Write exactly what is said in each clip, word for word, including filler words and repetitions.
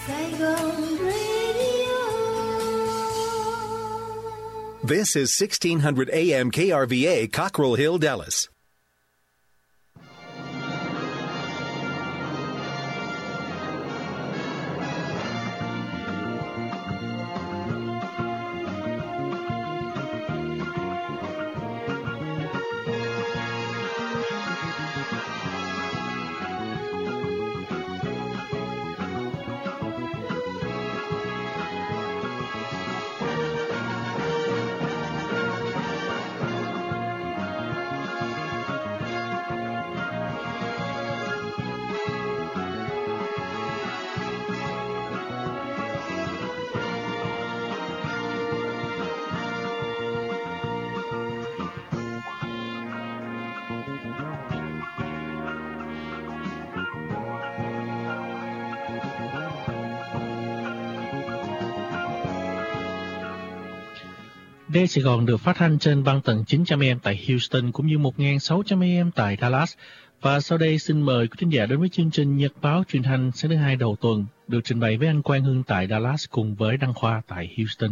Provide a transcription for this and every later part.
This is sixteen hundred A M K R V A, Cockrell Hill, Dallas. Đài Sài Gòn được phát thanh trên băng tần chín trăm A M tại Houston cũng như một nghìn sáu trăm A M tại Dallas. Và sau đây xin mời quý thính giả đến với chương trình Nhật báo truyền thanh sáng thứ hai đầu tuần được trình bày với anh Quang Hưng tại Dallas cùng với Đăng Khoa tại Houston.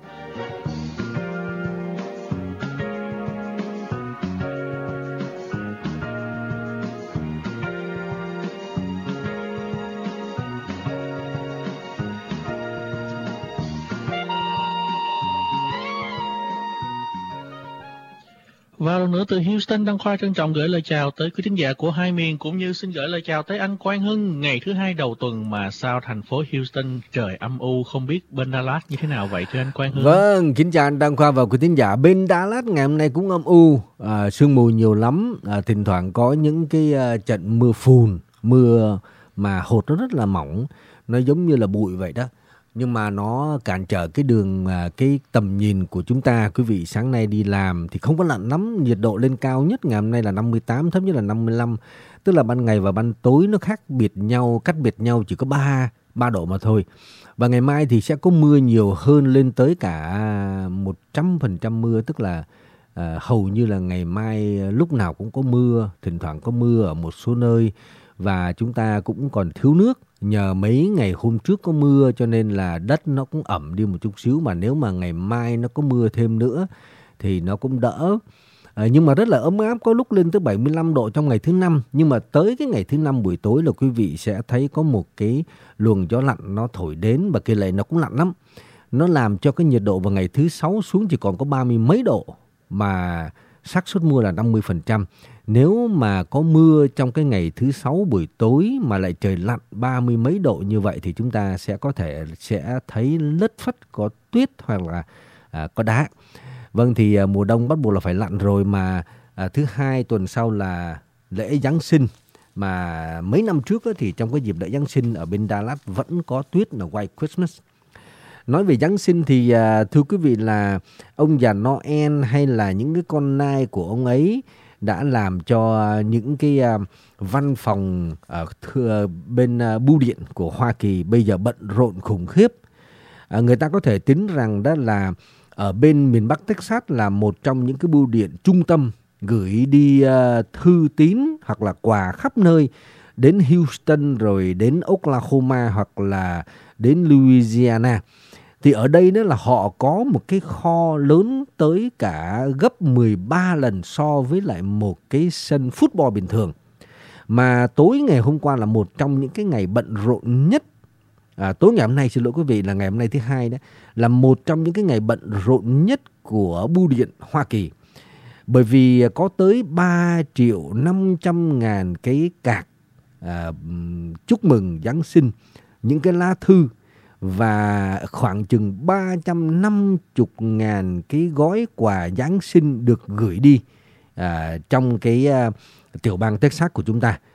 Và lần nữa từ Houston, Đăng Khoa trân trọng gửi lời chào tới quý thính giả của hai miền cũng như xin gửi lời chào tới anh Quang Hưng ngày thứ hai đầu tuần mà sao thành phố Houston trời âm u, không biết bên Dallas như thế nào vậy thưa anh Quang Hưng? Vâng, kính chào anh Đăng Khoa và quý thính giả. Bên Dallas ngày hôm nay cũng âm u, à, sương mù nhiều lắm, à, thỉnh thoảng có những cái à, trận mưa phùn, mưa mà hột nó rất là mỏng, nó giống như là bụi vậy đó. Nhưng mà nó cản trở cái đường, cái tầm nhìn của chúng ta. Quý vị sáng nay đi làm thì không có lạnh lắm. Nhiệt độ lên cao nhất ngày hôm nay là năm mươi tám, thấp nhất là năm mươi lăm. Tức là ban ngày và ban tối nó khác biệt nhau, cách biệt nhau chỉ có ba, ba độ mà thôi. Và ngày mai thì sẽ có mưa nhiều hơn, lên tới cả một trăm phần trăm mưa. Tức là uh, hầu như là ngày mai lúc nào cũng có mưa, thỉnh thoảng có mưa ở một số nơi. Và chúng ta cũng còn thiếu nước. Nhờ mấy ngày hôm trước có mưa cho nên là đất nó cũng ẩm đi một chút xíu. Mà nếu mà ngày mai nó có mưa thêm nữa thì nó cũng đỡ. À, nhưng mà rất là ấm áp, có lúc lên tới bảy mươi lăm độ trong ngày thứ năm. Nhưng mà tới cái ngày thứ năm buổi tối là quý vị sẽ thấy có một cái luồng gió lạnh nó thổi đến. Và cái này nó cũng lạnh lắm. Nó làm cho cái nhiệt độ vào ngày thứ sáu xuống chỉ còn có ba mươi mấy độ. Mà xác suất mưa là năm mươi phần trăm. Nếu mà có mưa trong cái ngày thứ sáu buổi tối mà lại trời lạnh ba mươi mấy độ như vậy thì chúng ta sẽ có thể sẽ thấy lất phất có tuyết hoặc là à, có đá. Vâng, thì à, mùa đông bắt buộc là phải lạnh rồi, mà à, thứ hai tuần sau là lễ Giáng sinh. Mà mấy năm trước đó, thì trong cái dịp lễ Giáng sinh ở bên Dallas vẫn có tuyết là White Christmas. Nói về Giáng sinh thì à, thưa quý vị là ông già Noel hay là những cái con nai của ông ấy đã làm cho những cái uh, văn phòng ở uh, bên uh, bưu điện của Hoa Kỳ bây giờ bận rộn khủng khiếp. Uh, người ta có thể tính rằng đó là ở bên miền Bắc Texas là một trong những cái bưu điện trung tâm gửi đi uh, thư tín hoặc là quà khắp nơi, đến Houston rồi đến Oklahoma hoặc là đến Louisiana. Thì ở đây đó là họ có một cái kho lớn tới cả gấp mười ba lần so với lại một cái sân football bình thường. Mà tối ngày hôm qua là một trong những cái ngày bận rộn nhất. À, tối ngày hôm nay, xin lỗi quý vị, là ngày hôm nay thứ hai đó, là một trong những cái ngày bận rộn nhất của bưu điện Hoa Kỳ. Bởi vì có tới ba triệu năm trăm ngàn cái card à, chúc mừng Giáng sinh, những cái lá thư, và khoảng chừng ba trăm năm mươi ngàn cái gói quà Giáng sinh được gửi đi à, trong cái à, tiểu bang Texas của chúng ta.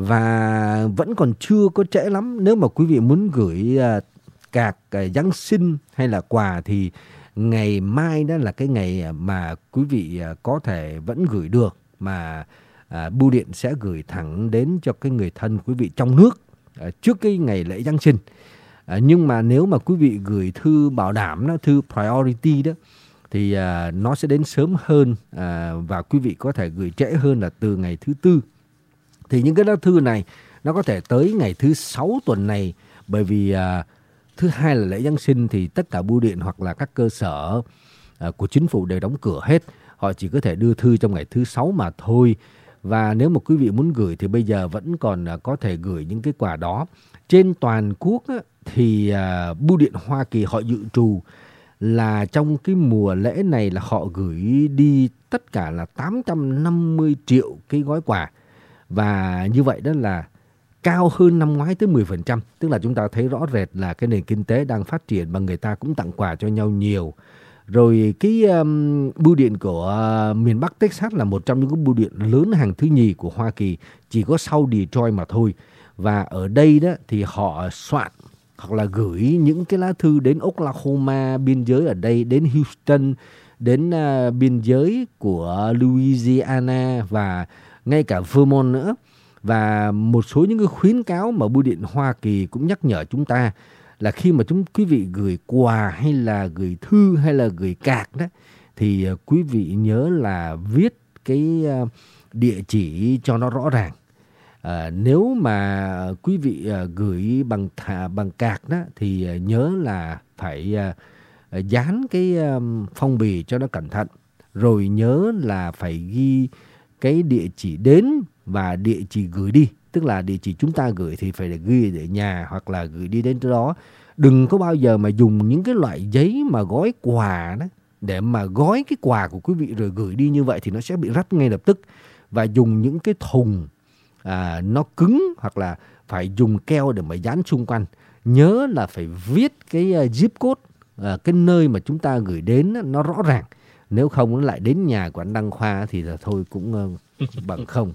Và vẫn còn chưa có trễ lắm. Nếu mà quý vị muốn gửi à, card à, Giáng sinh hay là quà thì ngày mai đó là cái ngày mà quý vị à, có thể vẫn gửi được. Mà à, bưu điện sẽ gửi thẳng đến cho cái người thân quý vị trong nước à, trước cái ngày lễ Giáng sinh. À, nhưng mà nếu mà quý vị gửi thư bảo đảm đó, thư priority đó, thì à, nó sẽ đến sớm hơn à, và quý vị có thể gửi trễ hơn là từ ngày thứ tư. Thì những cái lá thư này nó có thể tới ngày thứ sáu tuần này, Bởi vì à, thứ hai là lễ Giáng sinh thì tất cả bưu điện hoặc là các cơ sở à, của chính phủ đều đóng cửa hết. Họ chỉ có thể đưa thư trong ngày thứ sáu mà thôi. Và nếu mà quý vị muốn gửi thì bây giờ vẫn còn à, có thể gửi những cái quà đó. Trên toàn quốc á, thì à, bưu điện Hoa Kỳ họ dự trù là trong cái mùa lễ này là họ gửi đi tất cả là tám trăm năm mươi triệu cái gói quà. Và như vậy đó là cao hơn năm ngoái tới mười phần trăm. Tức là chúng ta thấy rõ rệt là cái nền kinh tế đang phát triển và người ta cũng tặng quà cho nhau nhiều. Rồi cái um, bưu điện của uh, miền Bắc Texas là một trong những cái bưu điện lớn hàng thứ nhì của Hoa Kỳ, chỉ có sau Detroit mà thôi. Và ở đây đó thì họ soạn hoặc là gửi những cái lá thư đến Oklahoma, biên giới ở đây, đến Houston, đến uh, biên giới của Louisiana và ngay cả Vermont nữa. Và một số những cái khuyến cáo mà bưu điện Hoa Kỳ cũng nhắc nhở chúng ta là khi mà chúng quý vị gửi quà hay là gửi thư hay là gửi cạc đó thì uh, quý vị nhớ là viết cái uh, địa chỉ cho nó rõ ràng. À, nếu mà quý vị uh, gửi bằng thả, bằng cạc đó thì uh, nhớ là phải uh, uh, dán cái um, phong bì cho nó cẩn thận. Rồi nhớ là phải ghi cái địa chỉ đến và địa chỉ gửi đi. Tức là địa chỉ chúng ta gửi thì phải ghi ở nhà hoặc là gửi đi đến đó. Đừng có bao giờ mà dùng những cái loại giấy mà gói quà đó để mà gói cái quà của quý vị rồi gửi đi, như vậy thì nó sẽ bị rách ngay lập tức. Và dùng những cái thùng à, nó cứng hoặc là phải dùng keo để mà dán xung quanh. Nhớ là phải viết cái uh, zip code, uh, cái nơi mà chúng ta gửi đến uh, nó rõ ràng. Nếu không nó lại đến nhà của anh Đăng Khoa thì là thôi cũng uh, bằng không.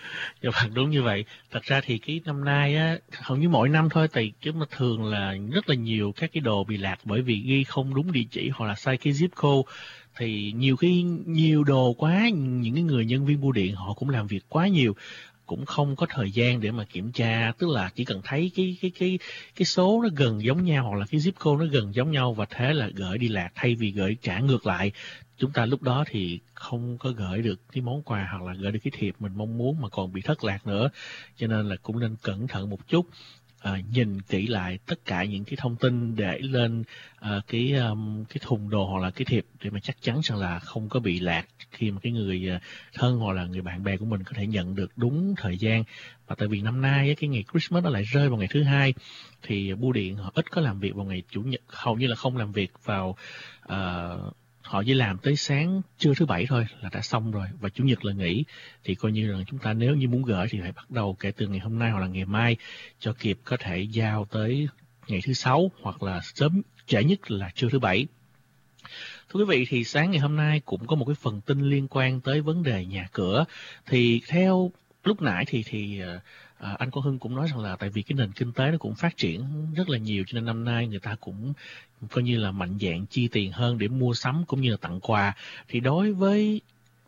Dạ vâng, đúng như vậy. Thật ra thì cái năm nay á, hầu như mỗi năm thôi, thì chúng ta thường là rất là nhiều các cái đồ bị lạc bởi vì ghi không đúng địa chỉ hoặc là sai cái zip code. Thì nhiều cái nhiều đồ quá, những cái người nhân viên bưu điện họ cũng làm việc quá nhiều, cũng không có thời gian để mà kiểm tra. Tức là chỉ cần thấy cái cái cái cái số nó gần giống nhau hoặc là cái zip code nó gần giống nhau và thế là gửi đi lạc, thay vì gửi trả ngược lại. Chúng ta lúc đó thì không có gửi được cái món quà hoặc là gửi được cái thiệp mình mong muốn mà còn bị thất lạc nữa. Cho nên là cũng nên cẩn thận một chút. À, nhìn kỹ lại tất cả những cái thông tin để lên à, cái um, cái thùng đồ hoặc là cái thiệp để mà chắc chắn rằng là không có bị lạc khi mà cái người thân hoặc là người bạn bè của mình có thể nhận được đúng thời gian. Và tại vì năm nay cái ngày Christmas nó lại rơi vào ngày thứ hai thì bưu điện họ ít có làm việc vào ngày chủ nhật, hầu như là không làm việc vào uh, họ chỉ làm tới sáng trưa thứ bảy thôi là đã xong rồi, và chủ nhật là nghỉ. Thì coi như là chúng ta nếu như muốn gửi thì phải bắt đầu kể từ ngày hôm nay hoặc là ngày mai cho kịp có thể giao tới ngày thứ sáu hoặc là sớm trễ nhất là trưa thứ bảy. Thưa quý vị, thì sáng ngày hôm nay cũng có một cái phần tin liên quan tới vấn đề nhà cửa. Thì theo lúc nãy thì thì à, anh Quang Hưng cũng nói rằng là tại vì cái nền kinh tế nó cũng phát triển rất là nhiều, cho nên năm nay người ta cũng coi như là mạnh dạn chi tiền hơn để mua sắm cũng như là tặng quà. Thì đối với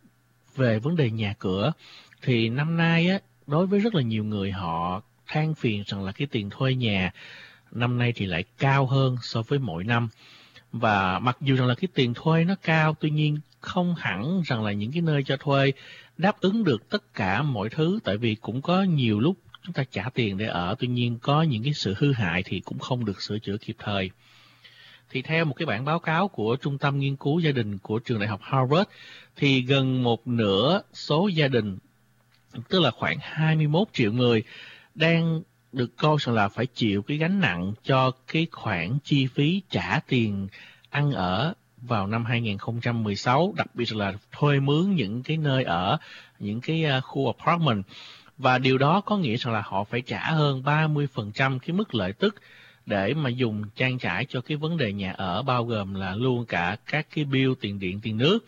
về vấn đề nhà cửa thì năm nay á, đối với rất là nhiều người họ than phiền rằng là cái tiền thuê nhà năm nay thì lại cao hơn so với mỗi năm. Và mặc dù rằng là cái tiền thuê nó cao, tuy nhiên không hẳn rằng là những cái nơi cho thuê đáp ứng được tất cả mọi thứ, tại vì cũng có nhiều lúc chúng ta trả tiền để ở, tuy nhiên có những cái sự hư hại thì cũng không được sửa chữa kịp thời. Thì theo một cái bản báo cáo của Trung tâm Nghiên cứu Gia đình của trường đại học Harvard, thì gần một nửa số gia đình, tức là khoảng hai mươi mốt triệu người, đang được coi là phải chịu cái gánh nặng cho cái khoản chi phí trả tiền ăn ở vào năm hai không một sáu, đặc biệt là thuê mướn những cái nơi ở, những cái khu apartment. Và điều đó có nghĩa rằng là họ phải trả hơn ba mươi phần trăm cái mức lợi tức để mà dùng trang trải cho cái vấn đề nhà ở, bao gồm là luôn cả các cái bill tiền điện, tiền nước.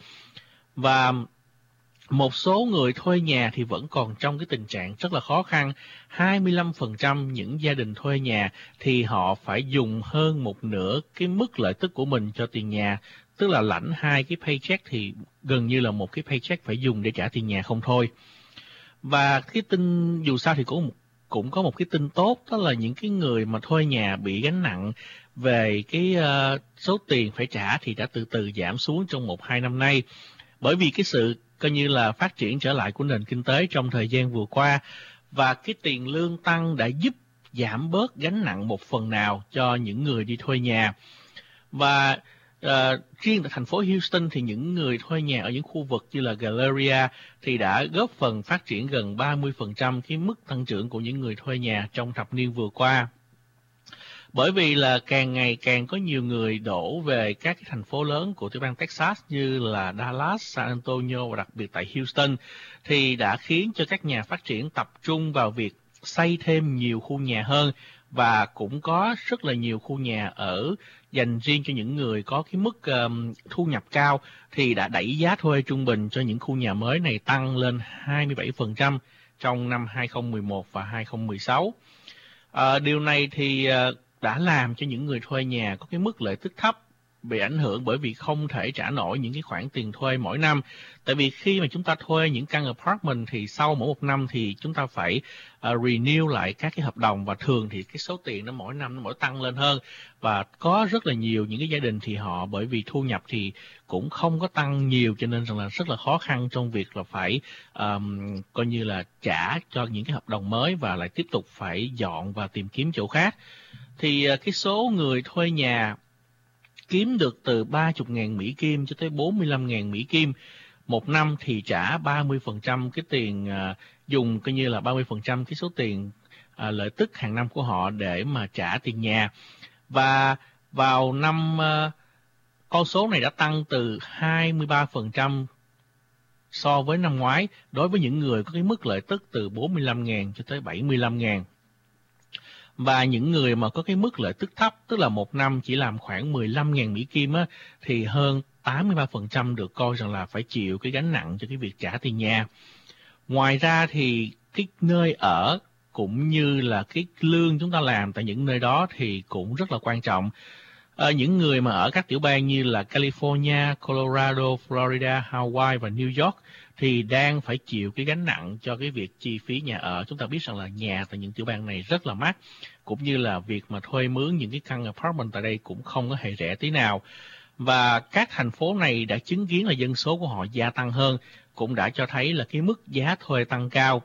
Và một số người thuê nhà thì vẫn còn trong cái tình trạng rất là khó khăn. hai mươi lăm phần trăm những gia đình thuê nhà thì họ phải dùng hơn một nửa cái mức lợi tức của mình cho tiền nhà. Tức là lãnh hai cái paycheck thì gần như là một cái paycheck phải dùng để trả tiền nhà không thôi. Và cái tin dù sao thì cũng cũng có một cái tin tốt, đó là những cái người mà thuê nhà bị gánh nặng về cái uh, số tiền phải trả thì đã từ từ giảm xuống trong một hai năm nay. Bởi vì cái sự coi như là phát triển trở lại của nền kinh tế trong thời gian vừa qua, và cái tiền lương tăng đã giúp giảm bớt gánh nặng một phần nào cho những người đi thuê nhà. Và uh, riêng tại thành phố Houston thì những người thuê nhà ở những khu vực như là Galleria thì đã góp phần phát triển gần ba mươi phần trăm cái mức tăng trưởng của những người thuê nhà trong thập niên vừa qua. Bởi vì là càng ngày càng có nhiều người đổ về các cái thành phố lớn của tiểu bang Texas như là Dallas, San Antonio và đặc biệt tại Houston, thì đã khiến cho các nhà phát triển tập trung vào việc xây thêm nhiều khu nhà hơn, và cũng có rất là nhiều khu nhà ở dành riêng cho những người có cái mức um, thu nhập cao, thì đã đẩy giá thuê trung bình cho những khu nhà mới này tăng lên hai mươi bảy phần trăm trong năm hai không một một và hai không một sáu. À, điều này thì uh, đã làm cho những người thuê nhà có cái mức lợi tức thấp bị ảnh hưởng bởi vì không thể trả nổi những cái khoản tiền thuê mỗi năm. Tại vì khi mà chúng ta thuê những căn apartment thì sau mỗi một năm thì chúng ta phải uh, renew lại các cái hợp đồng, và thường thì cái số tiền nó mỗi năm nó mỗi tăng lên hơn. Và có rất là nhiều những cái gia đình thì họ bởi vì thu nhập thì cũng không có tăng nhiều, cho nên rằng là rất là khó khăn trong việc là phải um, coi như là trả cho những cái hợp đồng mới và lại tiếp tục phải dọn và tìm kiếm chỗ khác. Thì uh, cái số người thuê nhà kiếm được từ ba mươi nghìn Mỹ Kim cho tới bốn mươi lăm nghìn Mỹ Kim một năm thì trả ba mươi phần trăm cái tiền uh, dùng coi như là ba mươi phần trăm cái số tiền uh, lợi tức hàng năm của họ để mà trả tiền nhà. Và vào năm uh, con số này đã tăng từ hai mươi ba phần trăm so với năm ngoái đối với những người có cái mức lợi tức từ bốn mươi lăm nghìn cho tới bảy mươi lăm nghìn. Và những người mà có cái mức lợi tức thấp, tức là một năm chỉ làm khoảng mười lăm nghìn Mỹ Kim á, thì hơn tám mươi ba phần trăm được coi rằng là phải chịu cái gánh nặng cho cái việc trả tiền nhà. Ngoài ra thì cái nơi ở cũng như là cái lương chúng ta làm tại những nơi đó thì cũng rất là quan trọng. À, những người mà ở các tiểu bang như là California, Colorado, Florida, Hawaii và New York thì đang phải chịu cái gánh nặng cho cái việc chi phí nhà ở. Chúng ta biết rằng là nhà tại những tiểu bang này rất là mắc, cũng như là việc mà thuê mướn những cái căn apartment tại đây cũng không có hề rẻ tí nào. Và các thành phố này đã chứng kiến là dân số của họ gia tăng hơn, cũng đã cho thấy là cái mức giá thuê tăng cao.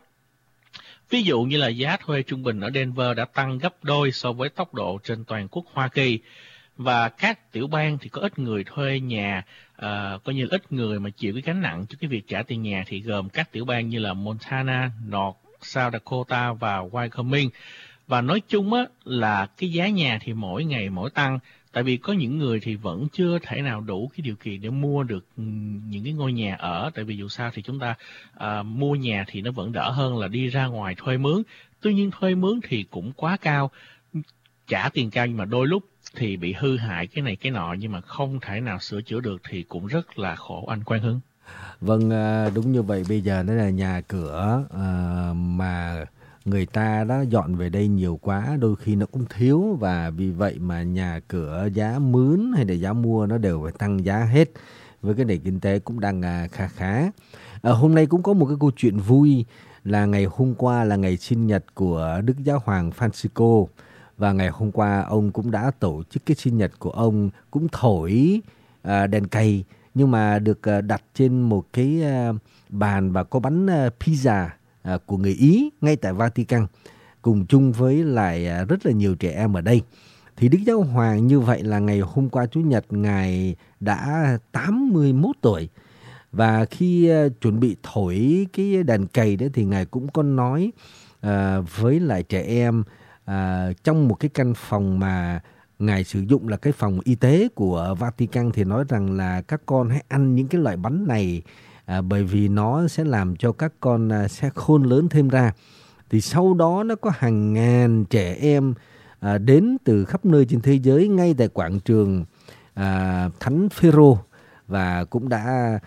Ví dụ như là giá thuê trung bình ở Denver đã tăng gấp đôi so với tốc độ trên toàn quốc Hoa Kỳ. Và các tiểu bang thì có ít người thuê nhà, uh, coi như là ít người mà chịu cái gánh nặng cho cái việc trả tiền nhà thì gồm các tiểu bang như là Montana, North, South Dakota và Wyoming. Và nói chung á, là cái giá nhà thì mỗi ngày mỗi tăng, tại vì có những người thì vẫn chưa thể nào đủ cái điều kiện để mua được những cái ngôi nhà ở, tại vì dù sao thì chúng ta uh, mua nhà thì nó vẫn đỡ hơn là đi ra ngoài thuê mướn. Tuy nhiên thuê mướn thì cũng quá cao, trả tiền cao nhưng mà đôi lúc thì bị hư hại cái này cái nọ, nhưng mà không thể nào sửa chữa được thì cũng rất là khổ anh Quang Hưng. Vâng, đúng như vậy. Bây giờ đó là nhà cửa uh, mà người ta đã dọn về đây nhiều quá, đôi khi nó cũng thiếu, và vì vậy mà nhà cửa giá mướn hay là giá mua nó đều phải tăng giá hết, với cái nền kinh tế cũng đang uh, khá khá. Uh, hôm nay cũng có một cái câu chuyện vui là ngày hôm qua là ngày sinh nhật của Đức Giáo hoàng Francisco. Và ngày hôm qua ông cũng đã tổ chức cái sinh nhật của ông, cũng thổi uh, đèn cầy, nhưng mà được uh, đặt trên một cái uh, bàn và có bánh uh, pizza uh, của người Ý ngay tại Vatican, cùng chung với lại uh, rất là nhiều trẻ em ở đây. Thì Đức Giáo hoàng như vậy là ngày hôm qua Chủ nhật Ngài đã tám mươi mốt tuổi. Và khi uh, chuẩn bị thổi cái đèn cầy đấy thì Ngài cũng có nói uh, với lại trẻ em, À, trong một cái căn phòng mà Ngài sử dụng là cái phòng y tế của Vatican, thì nói rằng là các con hãy ăn những cái loại bánh này, à, bởi vì nó sẽ làm cho các con à, sẽ khôn lớn thêm ra. Thì sau đó nó có hàng ngàn trẻ em à, đến từ khắp nơi trên thế giới ngay tại quảng trường à, Thánh Phêrô, và cũng đã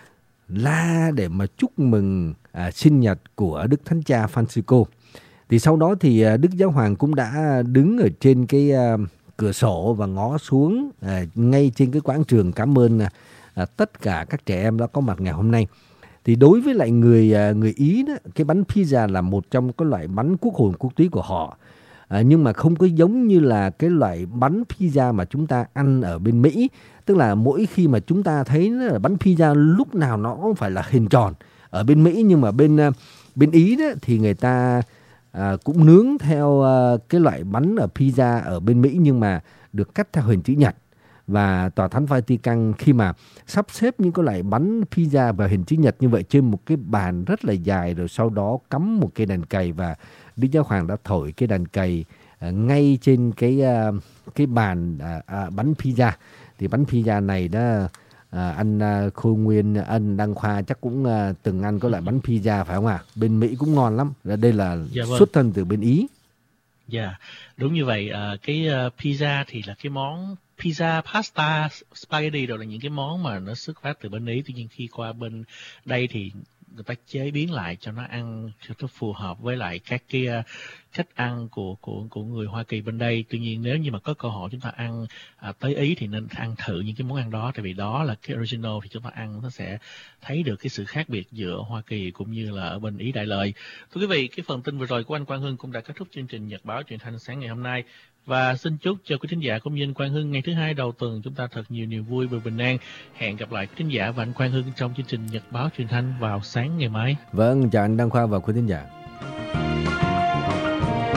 la để mà chúc mừng à, sinh nhật của Đức Thánh Cha Francisco. Thì sau đó thì Đức Giáo hoàng cũng đã đứng ở trên cái uh, cửa sổ và ngó xuống uh, ngay trên cái quảng trường, cảm ơn uh, tất cả các trẻ em đã có mặt ngày hôm nay. Thì đối với lại người uh, người Ý đó, cái bánh pizza là một trong các loại bánh quốc hồn quốc túy của họ. Uh, nhưng mà không có giống như là cái loại bánh pizza mà chúng ta ăn ở bên Mỹ. Tức là mỗi khi mà chúng ta thấy là bánh pizza lúc nào nó cũng phải là hình tròn ở bên Mỹ, nhưng mà bên uh, bên Ý đó thì người ta à, cũng nướng theo à, cái loại bánh ở pizza ở bên Mỹ nhưng mà được cắt theo hình chữ nhật. Và Tòa Thánh Vatican khi mà sắp xếp những cái loại bánh pizza vào hình chữ nhật như vậy trên một cái bàn rất là dài, rồi sau đó cắm một cây đàn cày, và Đức Giáo Hoàng đã thổi cái đàn cày à, ngay trên cái à, cái bàn à, à, bánh pizza. Thì bánh pizza này đó à, anh à, Khôi Nguyên, anh Đăng Khoa chắc cũng à, từng ăn có loại bánh pizza phải không ạ? À? Bên Mỹ cũng ngon lắm. Đây là dạ vâng. Xuất thân từ bên Ý. Dạ, yeah, đúng như vậy. À, cái uh, pizza thì là cái món pizza, pasta, spaghetti đều là những cái món mà nó xuất phát từ bên Ý. Tuy nhiên khi qua bên đây thì người ta chế biến lại cho nó ăn cho nó phù hợp với lại các cái uh, cách ăn của của của người Hoa Kỳ bên đây. Tuy nhiên nếu như mà có cơ hội chúng ta ăn uh, tới Ý thì nên ăn thử những cái món ăn đó, tại vì đó là cái original, thì chúng ta ăn nó sẽ thấy được cái sự khác biệt giữa Hoa Kỳ cũng như là ở bên Ý Đại Lợi. Thưa quý vị, cái phần tin vừa rồi của anh Quang Hưng cũng đã kết thúc chương trình Nhật báo Truyền thanh sáng ngày hôm nay. Và xin chúc cho quý thính giả cũng như anh Quang Hưng ngày thứ hai đầu tuần chúng ta thật nhiều niềm vui và bình an. Hẹn gặp lại quý thính giả và anh Quang Hưng trong chương trình Nhật báo Truyền thanh vào sáng ngày mai. Vâng, chào anh Đăng Khoa và quý thính giả.